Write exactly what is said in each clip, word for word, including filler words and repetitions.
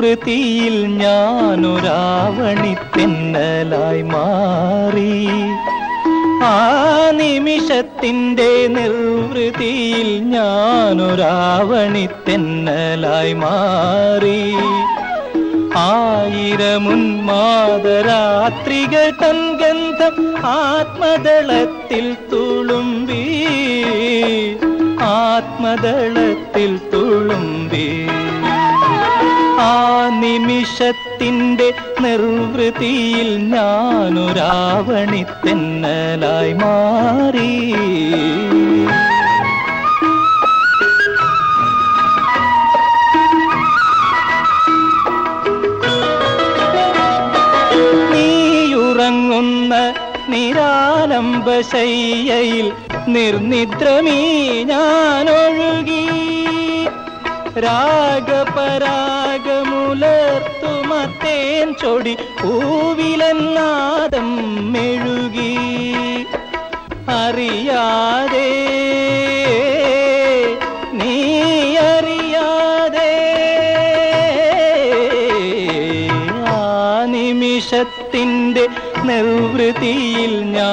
നിർവൃതിയിൽ ഞാനൊരാവണിത്തെന്നലായി മാറി. ആ നിമിഷത്തിൻ്റെ നിർവൃതിയിൽ ഞാനൊരാവണിത്തെന്നലായി മാറി. ആയിരമുന്മാദരാത്രികൾ തൻ ഗന്ധം ആത്മദളത്തിൽ തുളുമ്പി, ആത്മദളത്തിൽ തുളുമ്പി. ആ നിമിഷത്തിൻ്റെ നിർവൃതിയിൽ ഞാനൊരാവണിത്തെന്നലായി മാറി. നീയുറങ്ങുന്ന നിരാലംബശയ്യയിൽ നിർനിദ്രമീ ഞാനൊഴുകി. രാഗപരാഗമുലർത്തുമത്തേൻ ചൊടി പൂവിലെന്നാദം മെഴുകി. അറിയാതെ നീ അറിയാതെ ആ നിമിഷത്തിൻ്റെ നിർവൃതിയിൽ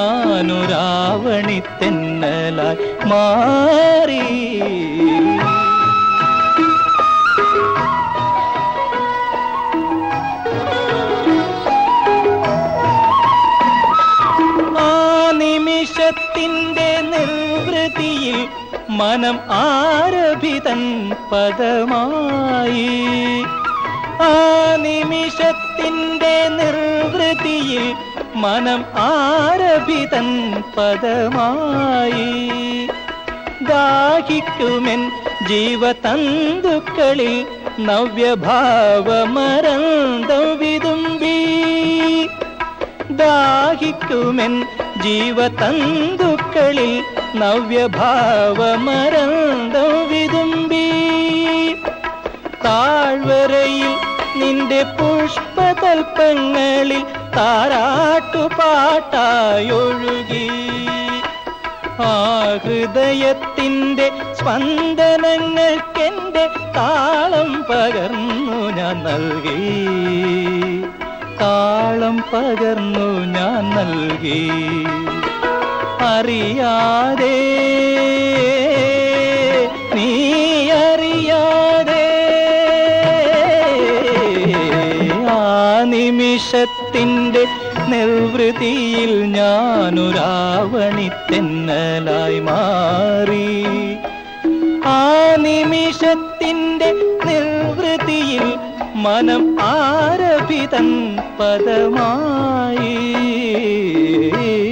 ഞാനൊരാവണിത്തെന്നലായി മാറി. നിമിഷത്തിൻ്റെ നിർവൃതിയിൽ മനം ആരഭിതൻ പദമായി. ആ നിമിഷത്തിൻ്റെ നിർവൃതിയിൽ മനം ആരഭിതൻ പദമായി. ദാഹിക്കുമെൻ ജീവതന്തുക്കളിൽ നവ്യഭാവമരന്തം വിതുമ്പി. ദാഹിക്കുമെൻ ജീവതന്തുക്കളിൽ നവ്യഭാവമരന്തം വിതുമ്പി. താഴ്വരയിൽ നിന്റെ പുഷ്പതൽപ്പങ്ങളിൽ താരാട്ടുപാട്ടായൊഴുകി. ആ ഹൃദയത്തിൻ്റെ സ്പന്ദനങ്ങൾക്കെൻ്റെ താളം പകർന്നു ഞാൻ നൽകി, താളം പകർന്നു ഞാൻ നൽകി. അറിയാതെ നീ അറിയാതെ ആ നിമിഷത്തിൻ്റെ നിർവൃതിയിൽ ഞാനൊരാവണിത്തെന്നലായി മാറി. ആ നിമിഷത്തിൻ്റെ നിർവൃതിയിൽ മനം ആരഭിതൻ പദമായി.